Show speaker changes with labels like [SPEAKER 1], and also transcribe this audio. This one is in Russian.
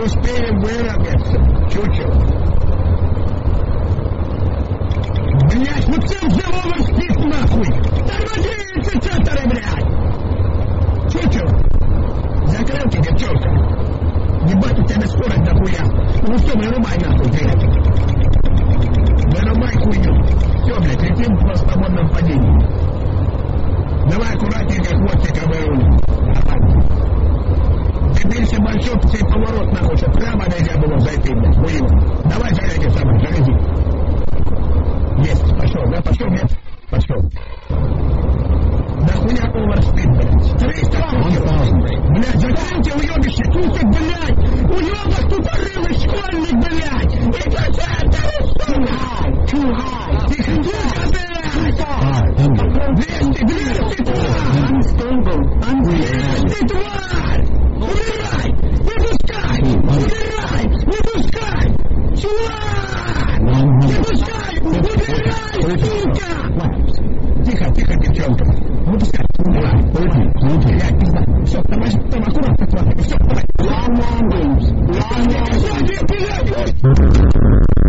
[SPEAKER 1] не успели выровняться. Чучело. Блять, ну цел завода спит нахуй! Тормози, инициаторы, блядь! Чучело! Закрыл тебе, тёлка! Ебать, у тебя скорость дохуя! Ну все, вырубай нахуй, блядь! Вырубай хуйню! Все, блядь, летим в свободном падении! Давай аккуратненько хвостиком вырулим! Теперь большой цей поворот нахуй, что прямо нельзя было зайти, блядь, хуево! Давай, заряди сам, заряди! Есть, пошел, да, пошел, нет, пошел. Да хуя оверспид, блядь. 300 блядь. Блядь, закройте уебище, слушай, блядь. Уебок тупорылый школьник, блядь. Инициаторы, сука. Too high. Тихо, блядь. 200, тварь. Unstable. 200, тварь. Убирай, не пускай. Убирай, не пускай. Тварь. Не пускай. Убирай, сука. Тихо, тихо, девчонка. Ну пускай. Блядь, пизда. Все, давай, там аккуратно, все, давай. Long landings. Long landings.